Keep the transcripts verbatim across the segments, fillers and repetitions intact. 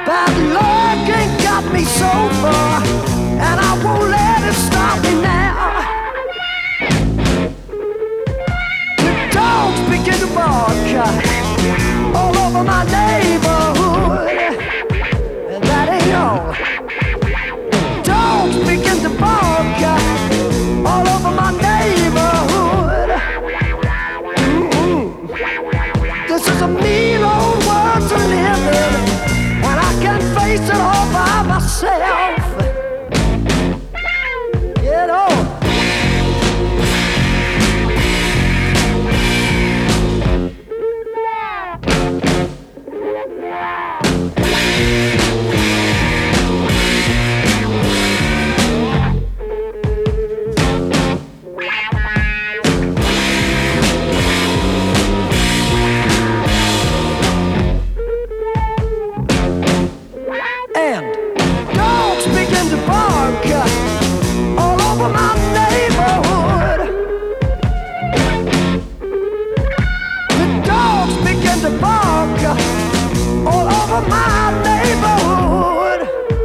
Bad luck ain't got me so far, and I won't let it stop me now. The dogs begin to bark all over my neighborhood, and that ain't all. Dogs begin to bark all over my neighborhood. Mm-hmm. This is a mean old world to live in, and I can't face it all by myself. You know. And dogs begin to bark all over my neighborhood. The dogs begin to bark all over my neighborhood.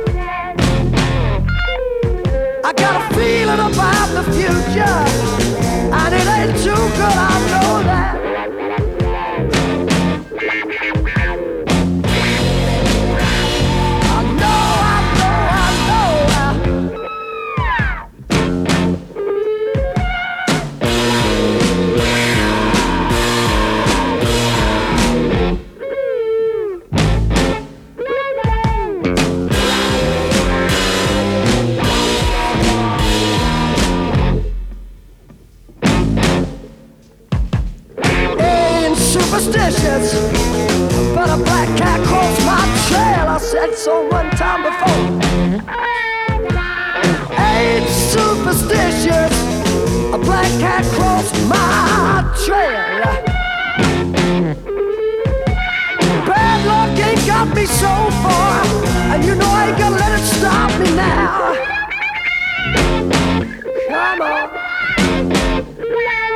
I got a feeling about the future, and it ain't too good, I know that. Superstitious, but a black cat crossed my trail. I said so one time before. Ain't superstitious, a black cat crossed my trail. Bad luck ain't got me so far, and you know I ain't gonna let it stop me now. Come on.